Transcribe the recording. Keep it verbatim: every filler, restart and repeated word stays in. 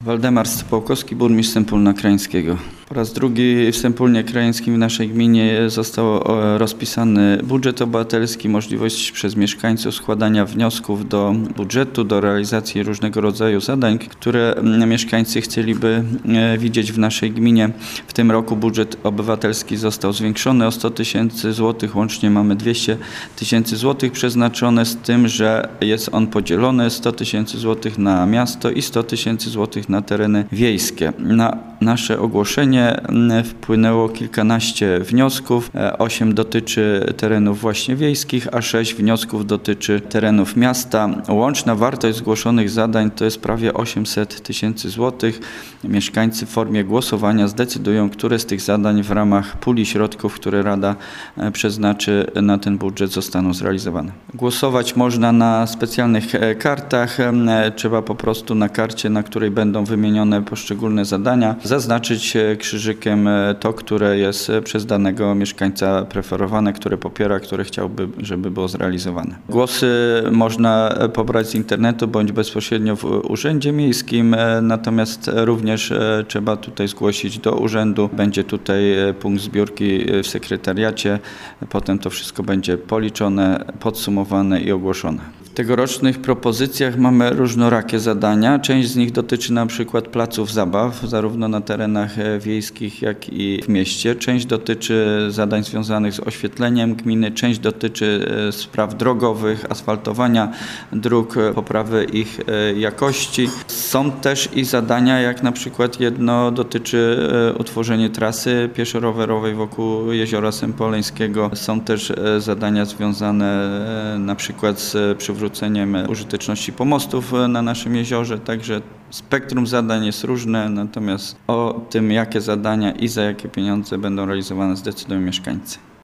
Waldemar Stypułkowski, burmistrz Sępólna Krajeńskiego. Po raz drugi w Sępólnie Krajeńskim w naszej gminie został rozpisany budżet obywatelski, możliwość przez mieszkańców składania wniosków do budżetu, do realizacji różnego rodzaju zadań, które mieszkańcy chcieliby widzieć w naszej gminie. W tym roku budżet obywatelski został zwiększony o sto tysięcy złotych, łącznie mamy dwieście tysięcy złotych przeznaczone, z tym, że jest on podzielony sto tysięcy złotych na miasto i sto tysięcy złotych na tereny wiejskie. Na nasze ogłoszenie wpłynęło kilkanaście wniosków, osiem dotyczy terenów właśnie wiejskich, a sześć wniosków dotyczy terenów miasta. Łączna wartość zgłoszonych zadań to jest prawie osiemset tysięcy złotych. Mieszkańcy w formie głosowania zdecydują, które z tych zadań w ramach puli środków, które Rada przeznaczy na ten budżet, zostaną zrealizowane. Głosować można na specjalnych kartach. Trzeba po prostu na karcie, na której będą wymienione poszczególne zadania, zaznaczyć krzyżykiem to, które jest przez danego mieszkańca preferowane, które popiera, które chciałby, żeby było zrealizowane. Głosy można pobrać z internetu bądź bezpośrednio w urzędzie miejskim, natomiast również trzeba tutaj zgłosić do urzędu. Będzie tutaj punkt zbiórki w sekretariacie, potem to wszystko będzie policzone, podsumowane i ogłoszone. W tegorocznych propozycjach mamy różnorakie zadania. Część z nich dotyczy na przykład placów zabaw, zarówno na terenach wiejskich, jak i w mieście. Część dotyczy zadań związanych z oświetleniem gminy, część dotyczy spraw drogowych, asfaltowania dróg, poprawy ich jakości. Są też i zadania, jak na przykład jedno dotyczy utworzenia trasy pieszo-rowerowej wokół Jeziora Sępoleńskiego. Są też zadania związane na przykład z przywróceniem użyteczności pomostów na naszym jeziorze, także spektrum zadań jest różne, natomiast o tym, jakie zadania i za jakie pieniądze będą realizowane, zdecydują mieszkańcy.